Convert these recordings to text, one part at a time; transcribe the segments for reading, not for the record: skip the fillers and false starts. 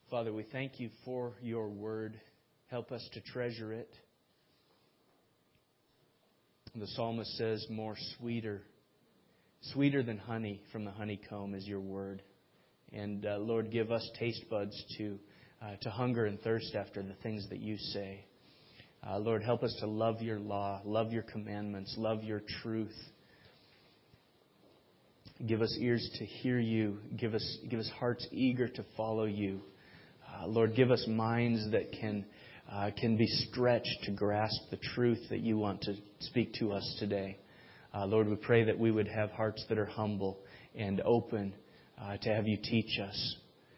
Father, we thank You for Your Word. Help us to treasure it. The psalmist says, more sweeter than honey from the honeycomb is Your Word. And Lord, give us taste buds to hunger and thirst after the things that You say. Lord, help us to love Your law, love Your commandments, love Your truth. Give us ears to hear You. Give us hearts eager to follow You. Lord, give us minds that can be stretched to grasp the truth that You want to speak to us today. Lord, we pray that we would have hearts that are humble and open to have You teach us.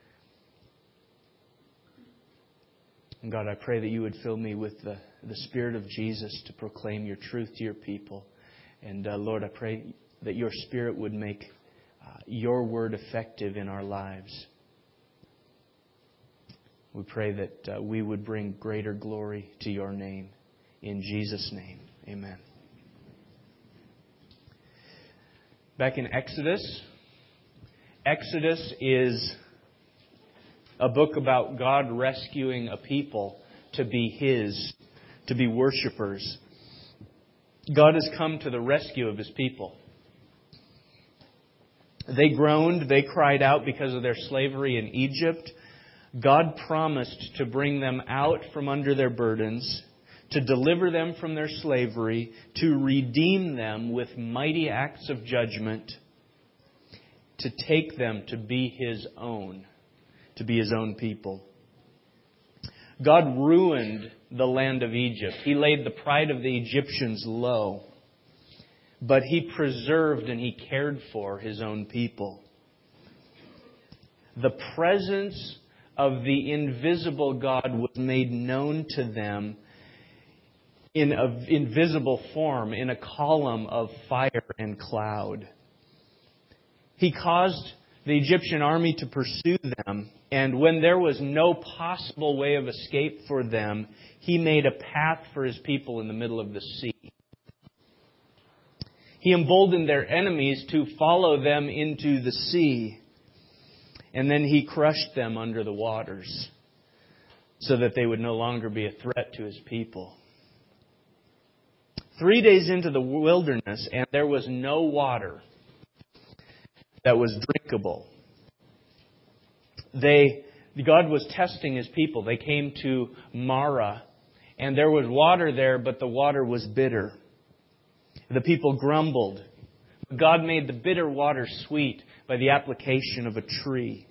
And God, I pray that You would fill me with the Spirit of Jesus to proclaim Your truth to Your people. And Lord, I pray that Your Spirit would make Your Word effective in our lives. We pray that we would bring greater glory to Your name. In Jesus' name, amen. Back in Exodus. Exodus is a book about God rescuing a people to be His, to be worshipers. God has come to the rescue of His people. They groaned, they cried out because of their slavery in Egypt. God promised to bring them out from under their burdens, to deliver them from their slavery, to redeem them with mighty acts of judgment, to take them to be His own, to be His own people. God ruined the land of Egypt. He laid the pride of the Egyptians low, but He preserved and He cared for His own people. The presence of the invisible God was made known to them in an invisible form, in a column of fire and cloud. He caused the Egyptian army to pursue them, and when there was no possible way of escape for them, He made a path for His people in the middle of the sea. He emboldened their enemies to follow them into the sea. And then He crushed them under the waters so that they would no longer be a threat to His people. 3 days into the wilderness, and there was no water that was drinkable. God was testing His people. They came to Marah, and there was water there, but the water was bitter. The people grumbled. God made the bitter water sweet by the application of a tree.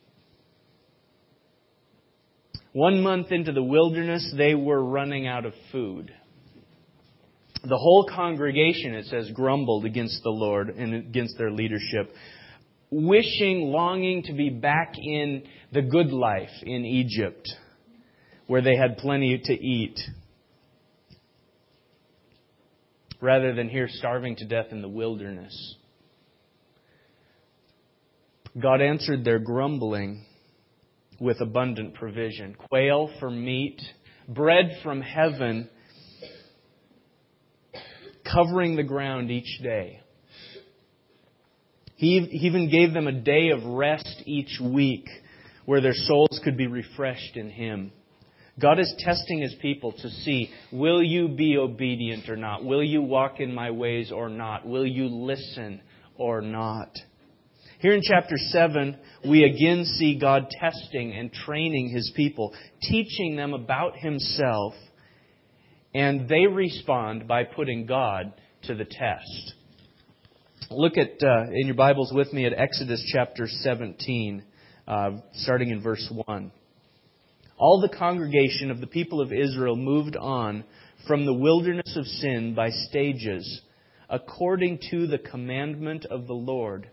1 month into the wilderness, they were running out of food. The whole congregation, it says, grumbled against the Lord and against their leadership, longing to be back in the good life in Egypt, where they had plenty to eat, rather than here starving to death in the wilderness. God answered their grumbling with abundant provision. Quail for meat, bread from heaven, covering the ground each day. He even gave them a day of rest each week where their souls could be refreshed in Him. God is testing His people to see, will you be obedient or not? Will you walk in My ways or not? Will you listen or not? Here in chapter 7, we again see God testing and training His people, teaching them about Himself, and they respond by putting God to the test. Look at in your Bibles with me at Exodus chapter 17, starting in verse 1. All the congregation of the people of Israel moved on from the wilderness of sin by stages, according to the commandment of the Lord,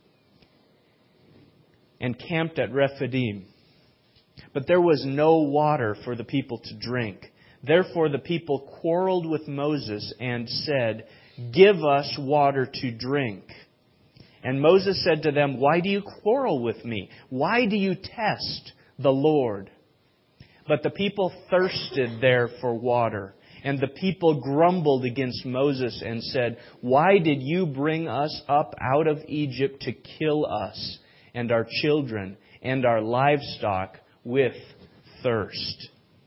and camped at Rephidim. But there was no water for the people to drink. Therefore the people quarreled with Moses and said, "Give us water to drink." And Moses said to them, "Why do you quarrel with me? Why do you test the Lord?" But the people thirsted there for water. And the people grumbled against Moses and said, "Why did you bring us up out of Egypt to kill us and our children and our livestock with thirst.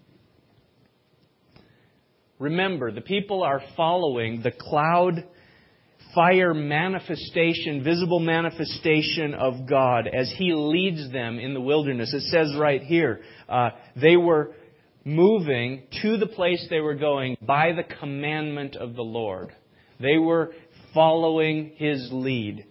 Remember, the people are following the cloud fire manifestation, visible manifestation of God as He leads them in the wilderness. It says right here, they were moving to the place they were going by the commandment of the Lord. They were following His lead.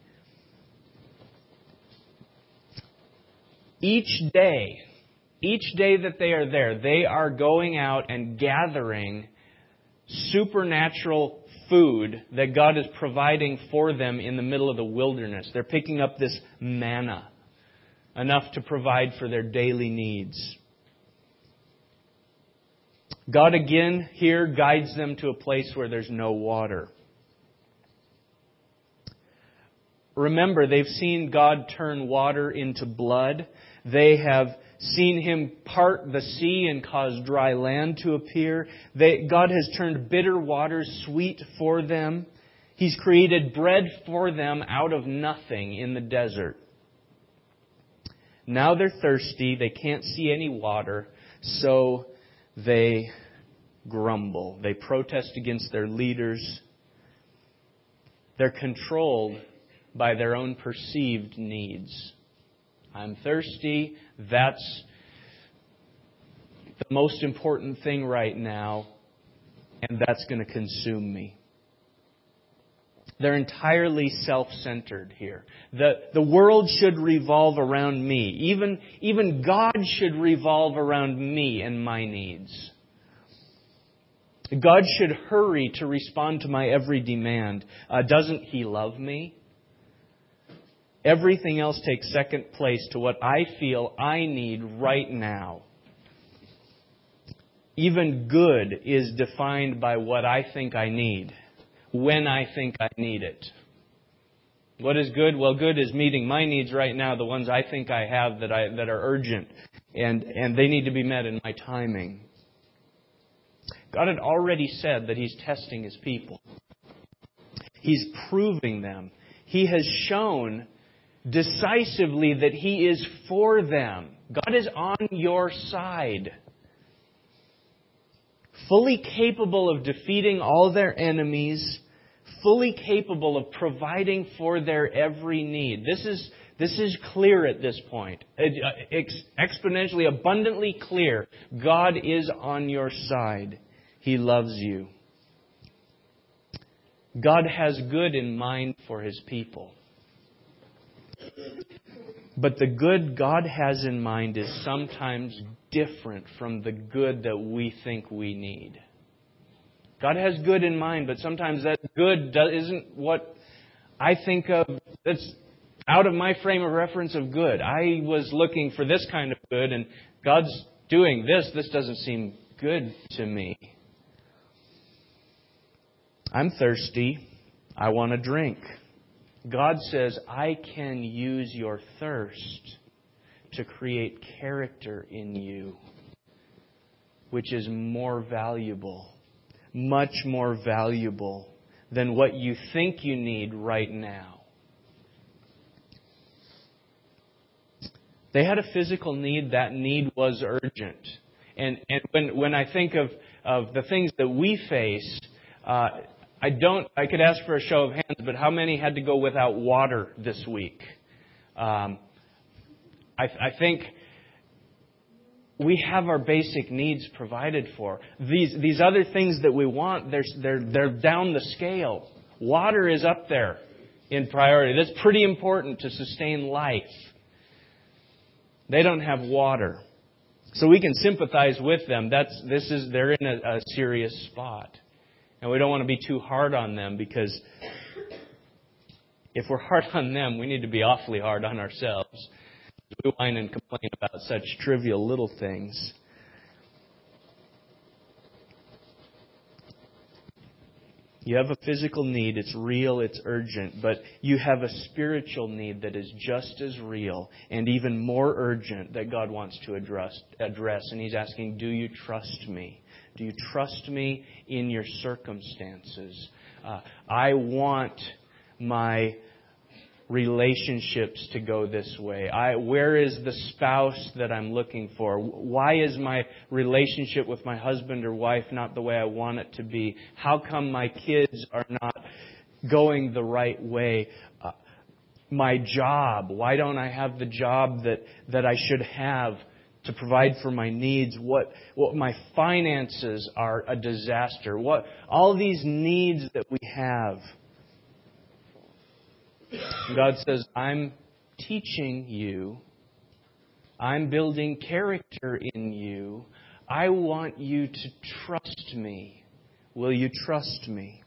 Each day that they are there, they are going out and gathering supernatural food that God is providing for them in the middle of the wilderness. They're picking up this manna, enough to provide for their daily needs. God again here guides them to a place where there's no water. Remember, they've seen God turn water into blood. They have seen Him part the sea and cause dry land to appear. God has turned bitter waters sweet for them. He's created bread for them out of nothing in the desert. Now they're thirsty. They can't see any water, so they grumble. They protest against their leaders. They're controlled by their own perceived needs. I'm thirsty. That's the most important thing right now, and that's going to consume me. They're entirely self-centered here. The world should revolve around me. Even God should revolve around me and my needs. God should hurry to respond to my every demand. Doesn't He love me? Everything else takes second place to what I feel I need right now. Even good is defined by what I think I need, when I think I need it. What is good? Well, good is meeting my needs right now, the ones I think I have that are urgent, and they need to be met in my timing. God had already said that He's testing His people. He's proving them. He has shown decisively that He is for them. God is on your side. Fully capable of defeating all their enemies. Fully capable of providing for their every need. This is clear at this point. Exponentially, abundantly clear. God is on your side. He loves you. God has good in mind for His people. But the good God has in mind is sometimes different from the good that we think we need. God has good in mind, but sometimes that good isn't what I think of. That's out of my frame of reference of good. I was looking for this kind of good, and God's doing this. This doesn't seem good to me. I'm thirsty. I want a drink. God says, I can use your thirst to create character in you, which is more valuable, much more valuable than what you think you need right now. They had a physical need. That need was urgent. And when I think of the things that we face, I could ask for a show of hands, but how many had to go without water this week? I think we have our basic needs provided for. These other things that we want, they're down the scale. Water is up there in priority. That's pretty important to sustain life. They don't have water. So we can sympathize with them. They're in a serious spot. And we don't want to be too hard on them, because if we're hard on them, we need to be awfully hard on ourselves. We whine and complain about such trivial little things. You have a physical need, it's real, it's urgent, but you have a spiritual need that is just as real and even more urgent that God wants to address. And He's asking, do you trust me? Do you trust me in your circumstances? I want my relationships to go this way? Where is the spouse that I'm looking for? Why is my relationship with my husband or wife not the way I want it to be? How come my kids are not going the right way? My job, why don't I have the job that I should have to provide for my needs? What my finances are a disaster. All these needs that we have. God says, I'm teaching you. I'm building character in you. I want you to trust me. Will you trust me?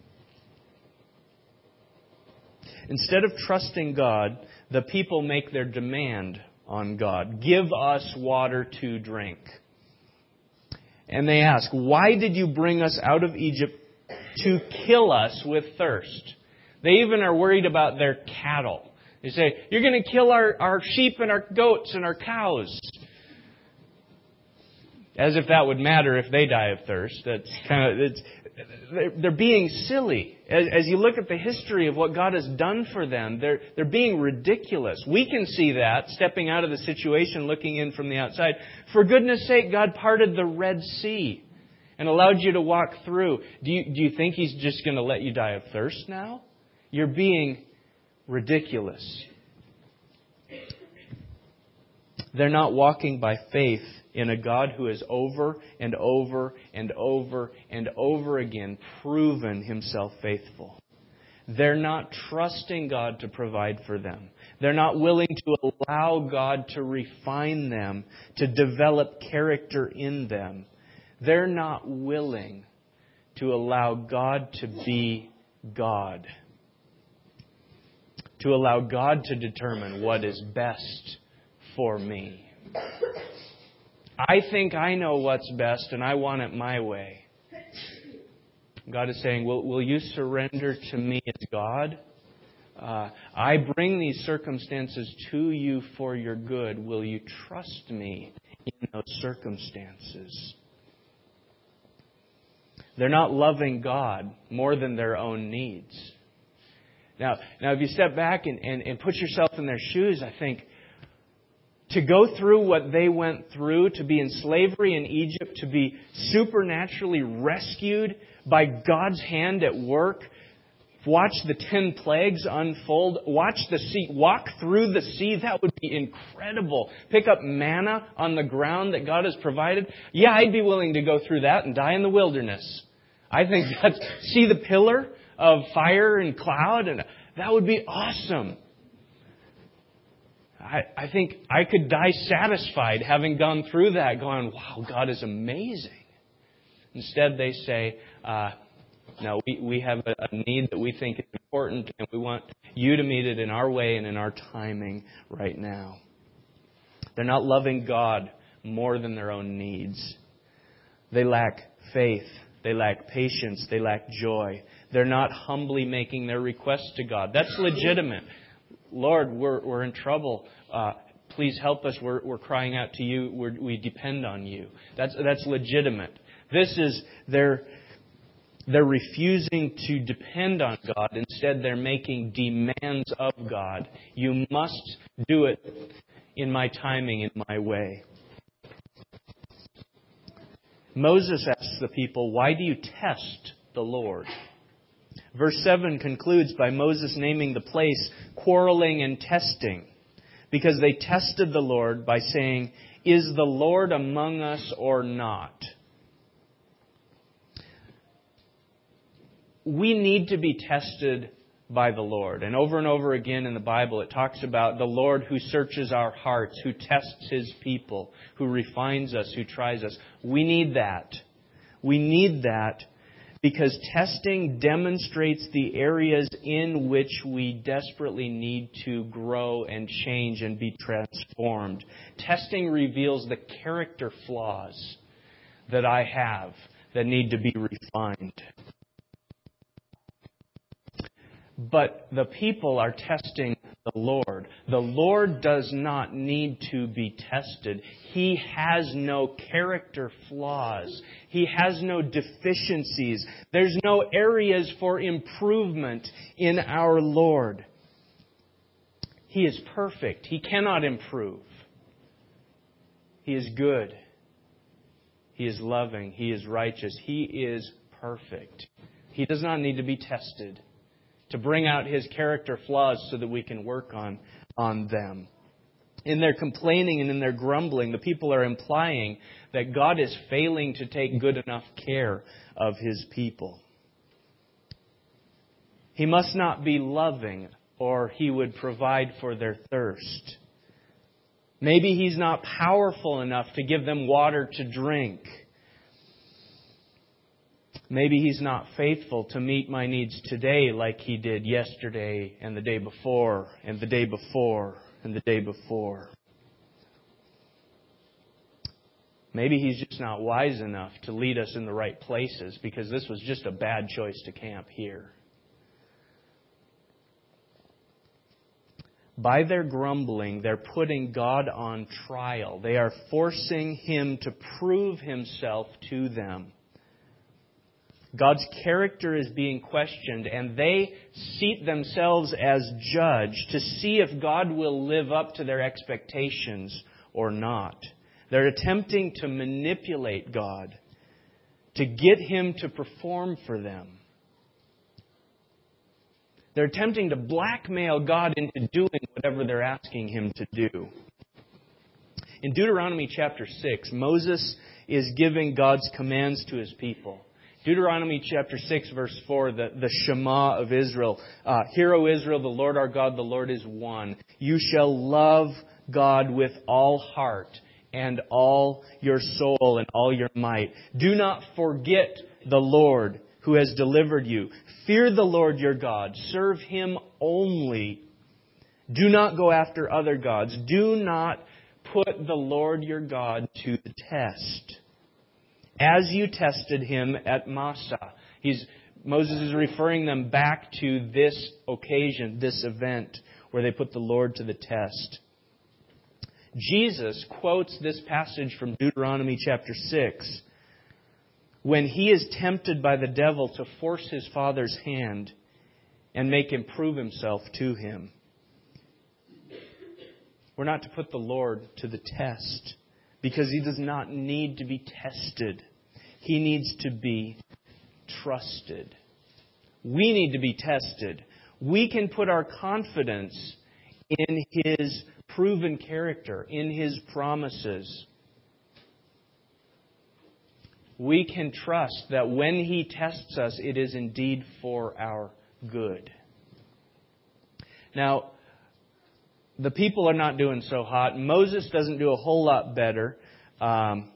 Instead of trusting God, the people make their demand on God. Give us water to drink. And they ask, why did you bring us out of Egypt to kill us with thirst? They even are worried about their cattle. They say, you're going to kill our sheep and our goats and our cows. As if that would matter if they die of thirst. They're being silly. As you look at the history of what God has done for them, they're being ridiculous. We can see that, stepping out of the situation, looking in from the outside. For goodness sake, God parted the Red Sea and allowed you to walk through. Do you think He's just going to let you die of thirst now? You're being ridiculous. They're not walking by faith in a God who has over and over and over and over again proven Himself faithful. They're not trusting God to provide for them. They're not willing to allow God to refine them, to develop character in them. They're not willing to allow God to be God. To allow God to determine what is best for me. I think I know what's best and I want it my way. God is saying, will you surrender to me as God? I bring these circumstances to you for your good. Will you trust me in those circumstances? They're not loving God more than their own needs. Now, if you step back and put yourself in their shoes, I think, to go through what they went through, to be in slavery in Egypt, to be supernaturally rescued by God's hand at work, watch the 10 plagues unfold, watch the sea, walk through the sea, that would be incredible. Pick up manna on the ground that God has provided. Yeah, I'd be willing to go through that and die in the wilderness. I think see the pillar of fire and cloud, and that would be awesome. I think I could die satisfied having gone through that, going, wow, God is amazing. Instead, they say, no, we have a need that we think is important, and we want you to meet it in our way and in our timing right now. They're not loving God more than their own needs. They lack faith. They lack patience. They lack joy. They're not humbly making their requests to God. That's legitimate. Lord, we're in trouble. Please help us. We're crying out to you. We depend on you. That's legitimate. This is they're refusing to depend on God. Instead, they're making demands of God. You must do it in my timing, in my way. Moses asks the people, why do you test the Lord? Verse 7 concludes by Moses naming the place quarreling and testing, because they tested the Lord by saying, is the Lord among us or not? We need to be tested by the Lord. And over again in the Bible it talks about the Lord who searches our hearts, who tests His people, who refines us, who tries us. We need that. We need that because testing demonstrates the areas in which we desperately need to grow and change and be transformed. Testing reveals the character flaws that I have that need to be refined. But the people are testing the Lord. The Lord does not need to be tested. He has no character flaws. He has no deficiencies. There's no areas for improvement in our Lord. He is perfect. He cannot improve. He is good. He is loving. He is righteous. He is perfect. He does not need to be tested to bring out His character flaws so that we can work on them. In their complaining and in their grumbling, the people are implying that God is failing to take good enough care of His people. He must not be loving, or He would provide for their thirst. Maybe He's not powerful enough to give them water to drink. Maybe He's not faithful to meet my needs today like He did yesterday and the day before and the day before and the day before. Maybe He's just not wise enough to lead us in the right places because this was just a bad choice to camp here. By their grumbling, they're putting God on trial. They are forcing Him to prove Himself to them. God's character is being questioned, and they seat themselves as judge to see if God will live up to their expectations or not. They're attempting to manipulate God to get Him to perform for them. They're attempting to blackmail God into doing whatever they're asking Him to do. In Deuteronomy chapter 6, Moses is giving God's commands to his people. Deuteronomy chapter 6, verse 4, the Shema of Israel. Hear, O Israel, the Lord our God, the Lord is one. You shall love God with all heart and all your soul and all your might. Do not forget the Lord who has delivered you. Fear the Lord your God. Serve Him only. Do not go after other gods. Do not put the Lord your God to the test, as you tested Him at Massah. Moses is referring them back to this occasion, this event, where they put the Lord to the test. Jesus quotes this passage from Deuteronomy chapter 6 when He is tempted by the devil to force His Father's hand and make Him prove Himself to Him. We're not to put the Lord to the test because He does not need to be tested. He needs to be trusted. We need to be tested. We can put our confidence in His proven character, in His promises. We can trust that when He tests us, it is indeed for our good. Now, the people are not doing so hot. Moses doesn't do a whole lot better than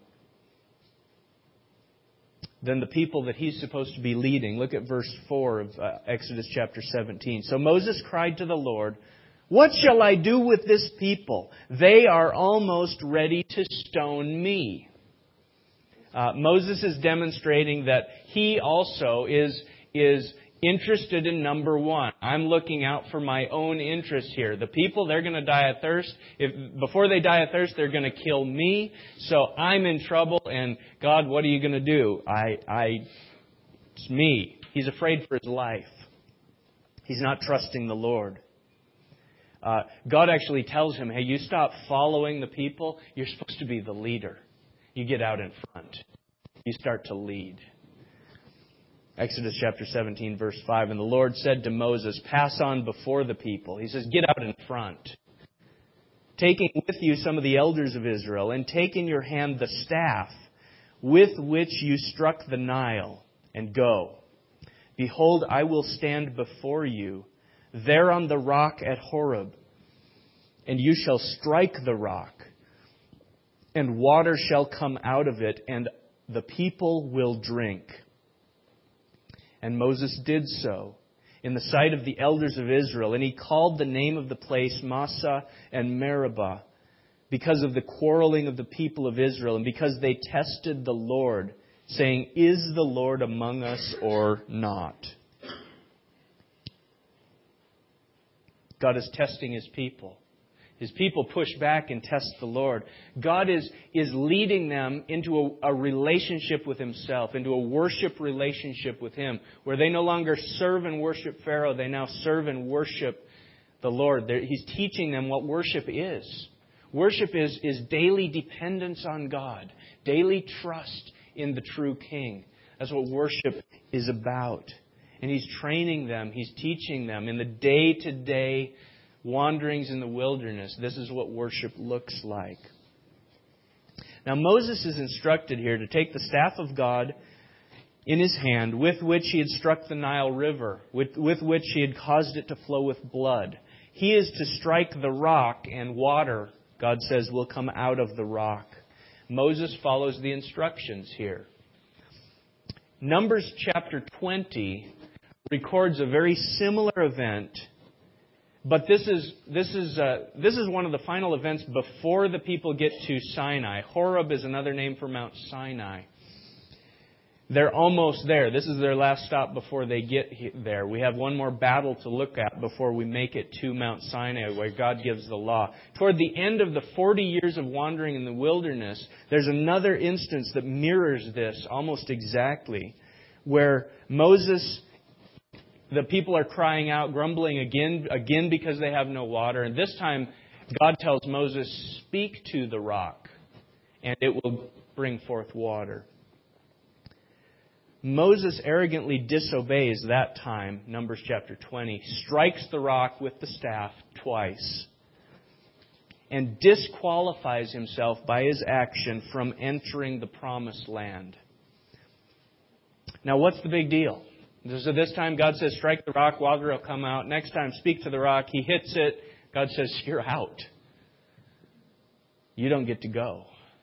the people that he's supposed to be leading. Look at verse 4 of Exodus chapter 17. So Moses cried to the Lord, "What shall I do with this people? They are almost ready to stone me." Moses is demonstrating that he also is interested in number one. I'm looking out for my own interest here. The people, they're going to die of thirst. Before they die of thirst, they're going to kill me. So I'm in trouble. And God, what are you going to do? It's me. He's afraid for his life. He's not trusting the Lord. God actually tells him, hey, you stop following the people. You're supposed to be the leader. You get out in front. You start to lead. Exodus chapter 17, verse 5. And the Lord said to Moses, pass on before the people. He says, get out in front. Taking with you some of the elders of Israel, and take in your hand the staff with which you struck the Nile, and go. Behold, I will stand before you there on the rock at Horeb, and you shall strike the rock, and water shall come out of it, and the people will drink. And Moses did so in the sight of the elders of Israel, and he called the name of the place Massah and Meribah, because of the quarreling of the people of Israel, and because they tested the Lord, saying, is the Lord among us or not? God is testing His people. His people push back and test the Lord. God is leading them into a relationship with Himself, into a worship relationship with Him, where they no longer serve and worship Pharaoh. They now serve and worship the Lord. He's teaching them what worship is. Worship is daily dependence on God, daily trust in the true King. That's what worship is about. And He's training them, He's teaching them in the day-to-day wanderings in the wilderness. This is what worship looks like. Now Moses is instructed here to take the staff of God in his hand, with which he had struck the Nile River, with which he had caused it to flow with blood. He is to strike the rock, and water, God says, will come out of the rock. Moses follows the instructions here. Numbers chapter 20 records a very similar event, but this is one of the final events before the people get to Sinai. Horeb is another name for Mount Sinai. They're almost there. This is their last stop before they get there. We have one more battle to look at before we make it to Mount Sinai, where God gives the law. Toward the end of the 40 years of wandering in the wilderness, there's another instance that mirrors this almost exactly, where Moses, the people are crying out, grumbling again because they have no water. And this time, God tells Moses, "Speak to the rock, and it will bring forth water." Moses arrogantly disobeys that time, Numbers chapter 20, strikes the rock with the staff twice, and disqualifies himself by his action from entering the promised land. Now, what's the big deal? So this time God says, strike the rock, water will come out. Next time, speak to the rock. He hits it. God says, you're out. You don't get to go.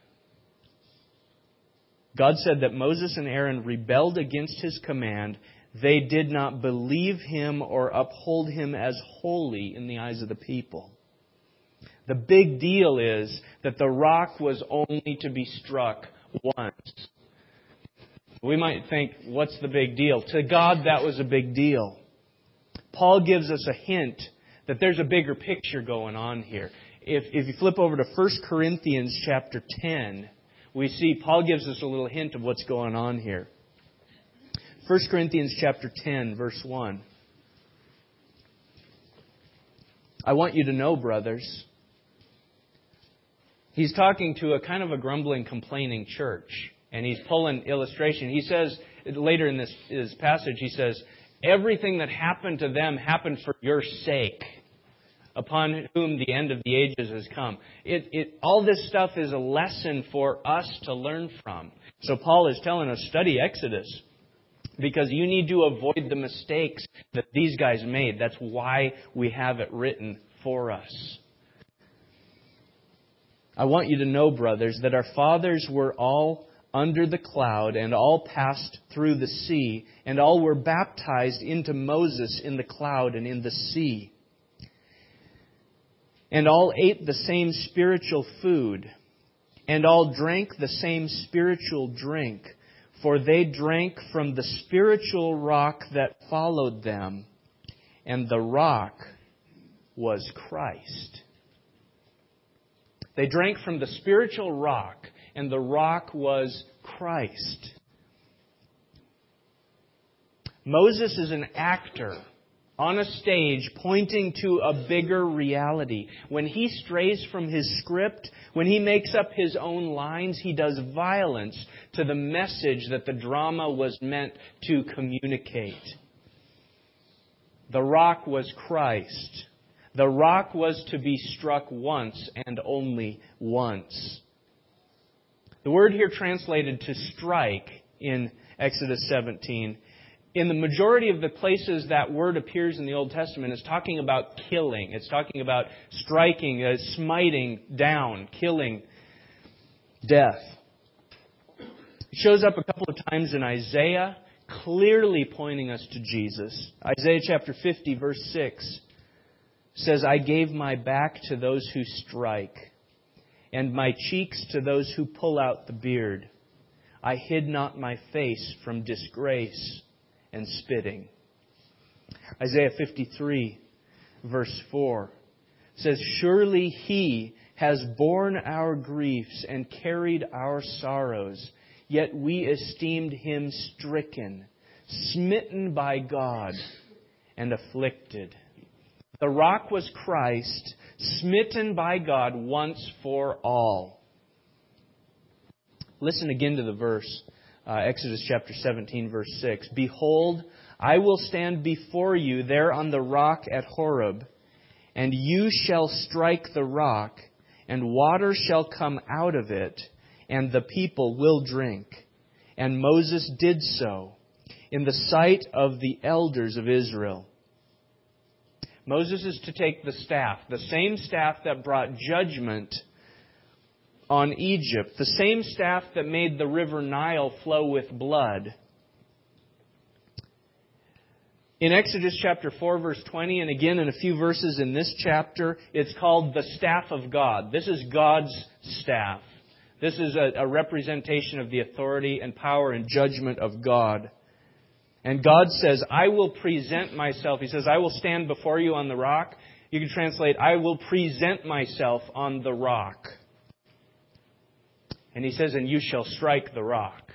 God said that Moses and Aaron rebelled against His command. They did not believe Him or uphold Him as holy in the eyes of the people. The big deal is that the rock was only to be struck once. We might think, what's the big deal? To God, that was a big deal. Paul gives us a hint that there's a bigger picture going on here. If you flip over to 1 Corinthians chapter 10, we see Paul gives us a little hint of what's going on here. 1 Corinthians chapter 10, verse 1. I want you to know, brothers. He's talking to a kind of a grumbling, complaining church. And he's pulling illustration. He says, later in this passage, he says, everything that happened to them happened for your sake, upon whom the end of the ages has come. All this stuff is a lesson for us to learn from. So Paul is telling us, study Exodus, because you need to avoid the mistakes that these guys made. That's why we have it written for us. I want you to know, brothers, that our fathers were all under the cloud, and all passed through the sea, and all were baptized into Moses in the cloud and in the sea. And all ate the same spiritual food, and all drank the same spiritual drink, for they drank from the spiritual rock that followed them, and the rock was Christ. They drank from the spiritual rock, and the rock was Christ. Moses is an actor on a stage pointing to a bigger reality. When he strays from his script, when he makes up his own lines, he does violence to the message that the drama was meant to communicate. The rock was Christ. The rock was to be struck once and only once. The word here translated to strike in Exodus 17, in the majority of the places that word appears in the Old Testament, is talking about killing. It's talking about striking, smiting down, killing, death. It shows up a couple of times in Isaiah, clearly pointing us to Jesus. Isaiah chapter 50, verse 6 says, I gave my back to those who strike, and my cheeks to those who pull out the beard. I hid not my face from disgrace and spitting. Isaiah 53, verse 4 says, surely He has borne our griefs and carried our sorrows, yet we esteemed Him stricken, smitten by God, and afflicted. The rock was Christ, smitten by God once for all. Listen again to the verse, Exodus chapter 17, verse 6. Behold, I will stand before you there on the rock at Horeb, and you shall strike the rock, and water shall come out of it, and the people will drink. And Moses did so in the sight of the elders of Israel. Moses is to take the staff, the same staff that brought judgment on Egypt, the same staff that made the river Nile flow with blood. In Exodus chapter 4, verse 20, and again in a few verses in this chapter, it's called the staff of God. This is God's staff. This is a representation of the authority and power and judgment of God. And God says, I will present myself. He says, I will stand before you on the rock. You can translate, I will present myself on the rock. And He says, and you shall strike the rock.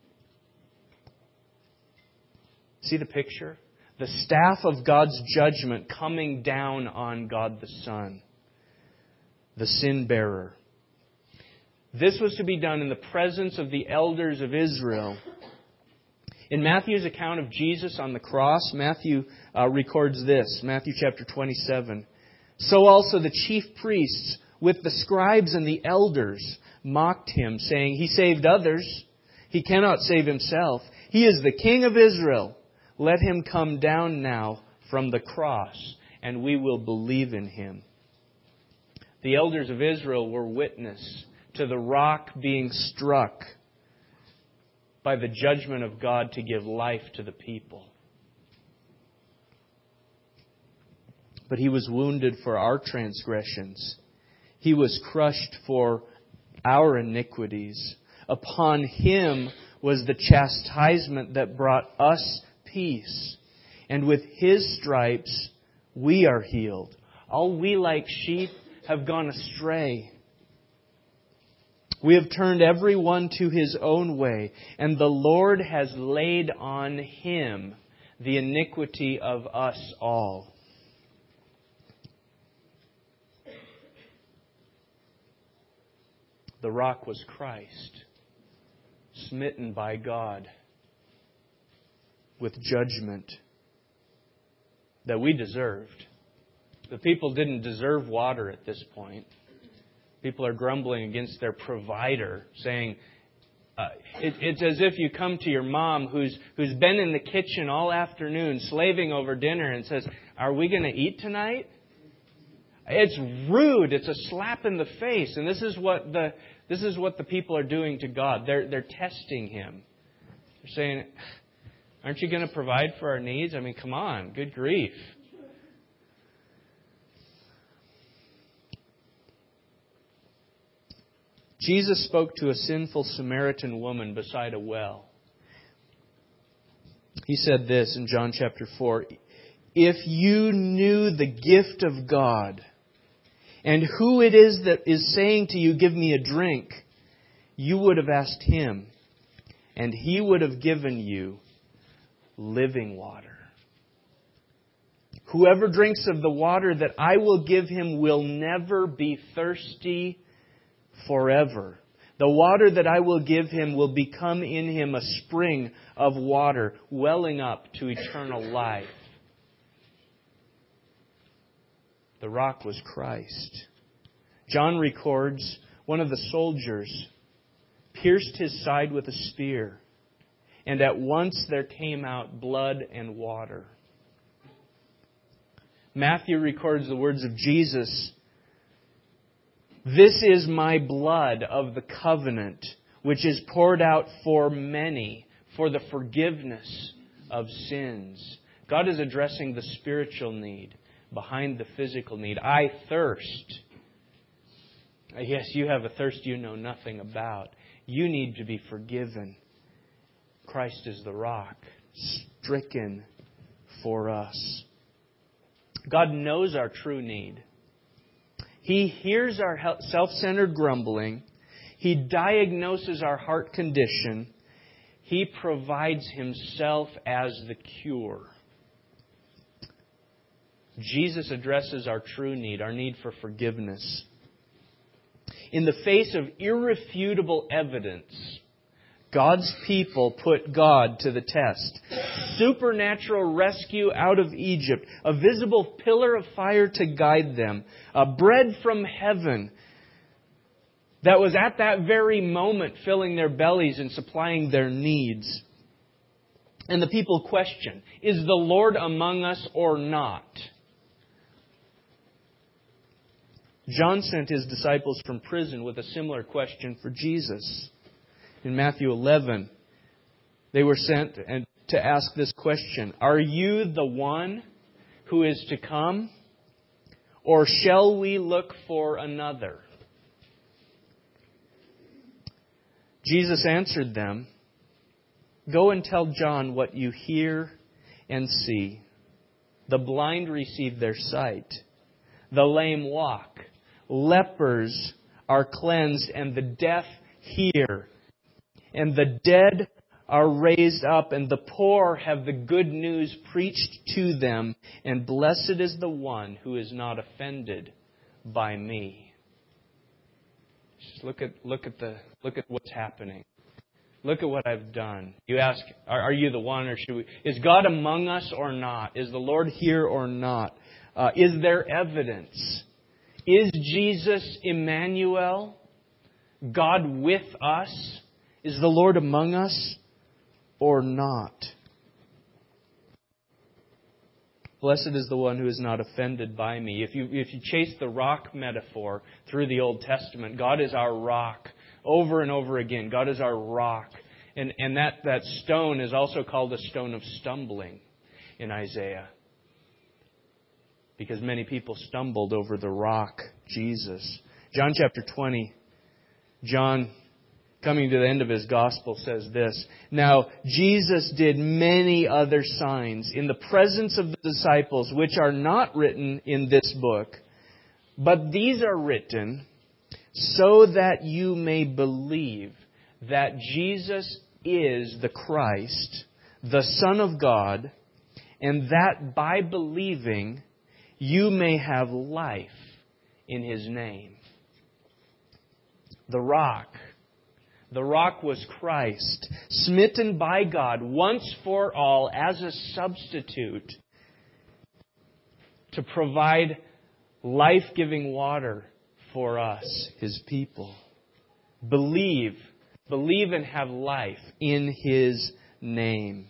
See the picture? The staff of God's judgment coming down on God the Son, the sin bearer. This was to be done in the presence of the elders of Israel. In Matthew's account of Jesus on the cross, Matthew records this, Matthew chapter 27. So also the chief priests with the scribes and the elders mocked Him, saying, He saved others. He cannot save Himself. He is the King of Israel. Let Him come down now from the cross, and we will believe in Him. The elders of Israel were witness to the rock being struck by the judgment of God to give life to the people. But He was wounded for our transgressions. He was crushed for our iniquities. Upon Him was the chastisement that brought us peace. And with His stripes we are healed. All we like sheep have gone astray. We have turned every one to his own way, and the Lord has laid on Him the iniquity of us all. The rock was Christ, smitten by God with judgment that we deserved. The people didn't deserve water at this point. People are grumbling against their provider, saying, it's as if you come to your mom who's been in the kitchen all afternoon slaving over dinner and says, are we going to eat tonight? It's rude. It's a slap in the face. And this is what the people are doing to God. They're testing Him. They're saying, aren't you going to provide for our needs? I mean, come on. Good grief. Jesus spoke to a sinful Samaritan woman beside a well. He said this in John chapter 4, if you knew the gift of God and who it is that is saying to you, give me a drink, you would have asked Him, and He would have given you living water. Whoever drinks of the water that I will give him will never be thirsty forever. The water that I will give him will become in him a spring of water welling up to eternal life. The rock was Christ. John records one of the soldiers pierced His side with a spear, and at once there came out blood and water. Matthew records the words of Jesus, this is my blood of the covenant, which is poured out for many for the forgiveness of sins. God is addressing the spiritual need behind the physical need. I thirst. Yes, you have a thirst you know nothing about. You need to be forgiven. Christ is the rock, stricken for us. God knows our true need. He hears our self-centered grumbling. He diagnoses our heart condition. He provides Himself as the cure. Jesus addresses our true need, our need for forgiveness. In the face of irrefutable evidence, God's people put God to the test. Supernatural rescue out of Egypt, a visible pillar of fire to guide them, a bread from heaven that was at that very moment filling their bellies and supplying their needs. And the people question, is the Lord among us or not? John sent his disciples from prison with a similar question for Jesus. In Matthew 11, they were sent to ask this question, are you the one who is to come, or shall we look for another? Jesus answered them, go and tell John what you hear and see. The blind receive their sight. The lame walk. Lepers are cleansed, and the deaf hear. And the dead are raised up, and the poor have the good news preached to them. And blessed is the one who is not offended by me. Just look at what's happening. Look at what I've done. You ask, are you the one, or is God among us or not? Is the Lord here or not? Is there evidence? Is Jesus Emmanuel, God with us? Is the Lord among us or not? Blessed is the one who is not offended by me. If you chase the rock metaphor through the Old Testament, God is our rock. Over and over again, God is our rock. And that stone is also called a stone of stumbling in Isaiah. Because many people stumbled over the rock, Jesus. John chapter 20, John, coming to the end of his gospel, says this, now Jesus did many other signs in the presence of the disciples, which are not written in this book, but these are written so that you may believe that Jesus is the Christ, the Son of God, and that by believing you may have life in His name. The rock was Christ, smitten by God once for all as a substitute to provide life-giving water for us, His people. Believe and have life in His name.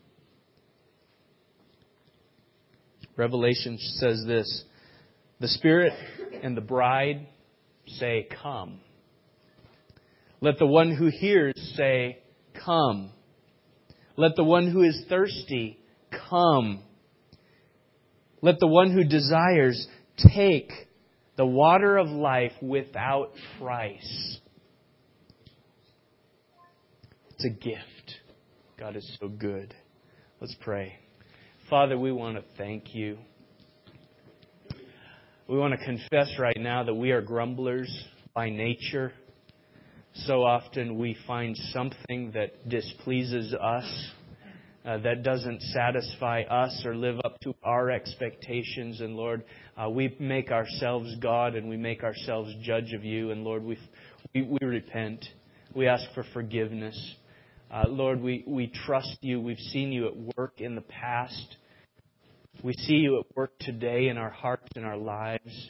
Revelation says this, the Spirit and the bride say, come. Let the one who hears say, come. Let the one who is thirsty come. Let the one who desires take the water of life without price. It's a gift. God is so good. Let's pray. Father, we want to thank You. We want to confess right now that we are grumblers by nature. So often we find something that displeases us, that doesn't satisfy us or live up to our expectations. And Lord, we make ourselves God and we make ourselves judge of You. And Lord, we repent. We ask for forgiveness. Lord, we trust You. We've seen You at work in the past. We see You at work today in our hearts and our lives.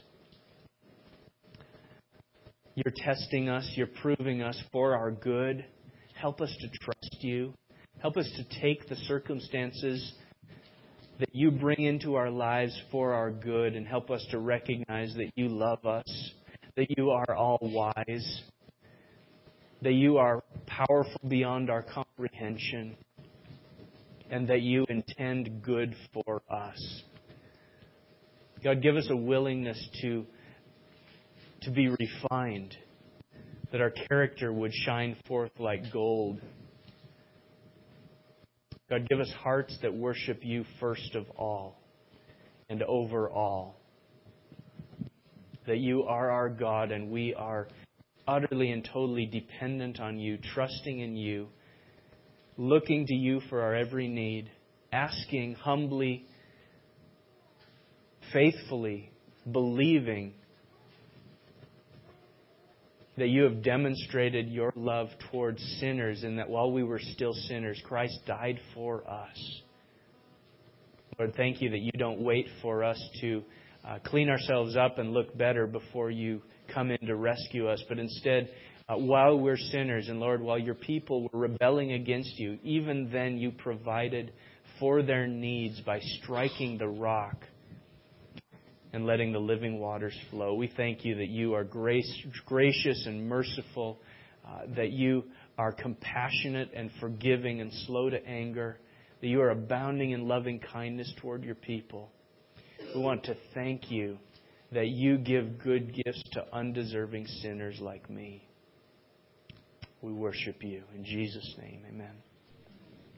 You're testing us. You're proving us for our good. Help us to trust You. Help us to take the circumstances that You bring into our lives for our good, and help us to recognize that You love us, that You are all wise, that You are powerful beyond our comprehension, and that You intend good for us. God, give us a willingness to be refined, that our character would shine forth like gold. God, give us hearts that worship You first of all and over all. That You are our God and we are utterly and totally dependent on You, trusting in You, looking to You for our every need, asking humbly, faithfully believing that you have demonstrated your love towards sinners, and that while we were still sinners, Christ died for us. Lord, thank you that you don't wait for us to clean ourselves up and look better before you come in to rescue us, but instead, while we're sinners, and Lord, while your people were rebelling against you, even then you provided for their needs by striking the rock and letting the living waters flow. We thank you that you are gracious and merciful, that you are compassionate and forgiving and slow to anger, that you are abounding in loving kindness toward your people. We want to thank you that you give good gifts to undeserving sinners like me. We worship you. In Jesus' name, amen.